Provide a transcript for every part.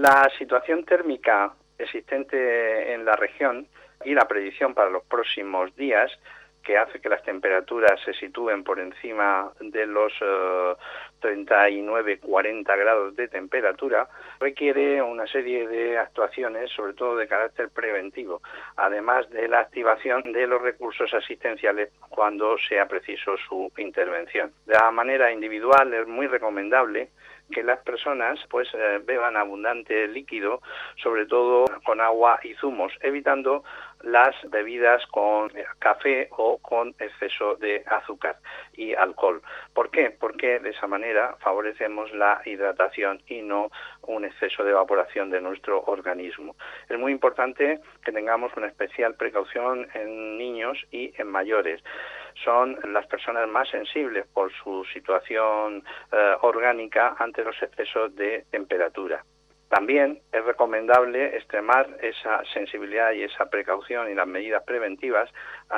La situación térmica existente en la región y la predicción para los próximos días, que hace que las temperaturas se sitúen por encima de los 39-40 grados de temperatura, requiere una serie de actuaciones, sobre todo de carácter preventivo, además de la activación de los recursos asistenciales cuando sea preciso su intervención. De la manera individual es muy recomendable que las personas beban abundante líquido, sobre todo con agua y zumos, evitando las bebidas con café o con exceso de azúcar y alcohol. ¿Por qué? Porque de esa manera favorecemos la hidratación y no un exceso de evaporación de nuestro organismo. Es muy importante que tengamos una especial precaución en niños y en mayores. Son las personas más sensibles por su situación orgánica ante los excesos de temperatura. También es recomendable extremar esa sensibilidad y esa precaución y las medidas preventivas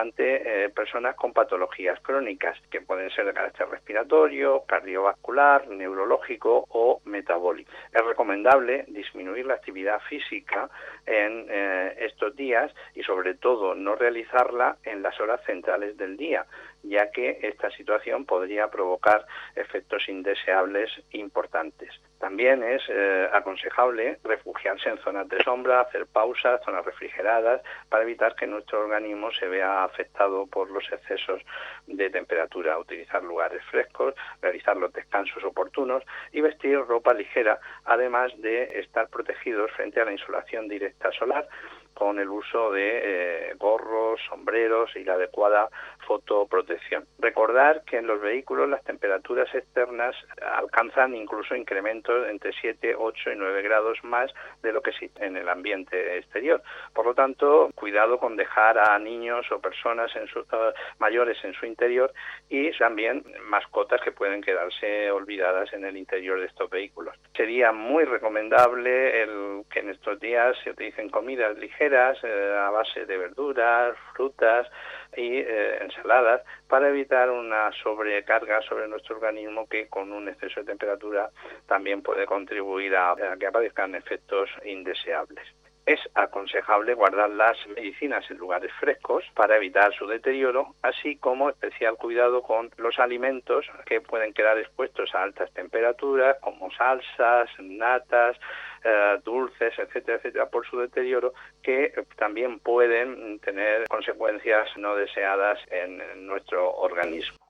ante personas con patologías crónicas, que pueden ser de carácter respiratorio, cardiovascular, neurológico o metabólico. Es recomendable disminuir la actividad física en estos días y sobre todo no realizarla en las horas centrales del día, ya que esta situación podría provocar efectos indeseables importantes. También es aconsejable refugiarse en zonas de sombra, hacer pausas, zonas refrigeradas, para evitar que nuestro organismo se vea afectado por los excesos de temperatura. Utilizar lugares frescos, realizar los descansos oportunos y vestir ropa ligera, además de estar protegidos frente a la insolación directa solar, con el uso de gorros, sombreros y la adecuada fotoprotección. Recordar que en los vehículos las temperaturas externas alcanzan incluso incrementos entre 7, 8 y 9 grados más de lo que existe en el ambiente exterior. Por lo tanto, cuidado con dejar a niños o personas mayores en su interior y también mascotas que pueden quedarse olvidadas en el interior de estos vehículos. Sería muy recomendable que en estos días se utilicen comidas ligeras a base de verduras, frutas y ensaladas para evitar una sobrecarga sobre nuestro organismo que con un exceso de temperatura también puede contribuir a que aparezcan efectos indeseables. Es aconsejable guardar las medicinas en lugares frescos para evitar su deterioro, así como especial cuidado con los alimentos que pueden quedar expuestos a altas temperaturas, como salsas, natas, dulces, etcétera, etcétera, por su deterioro, que también pueden tener consecuencias no deseadas en nuestro organismo.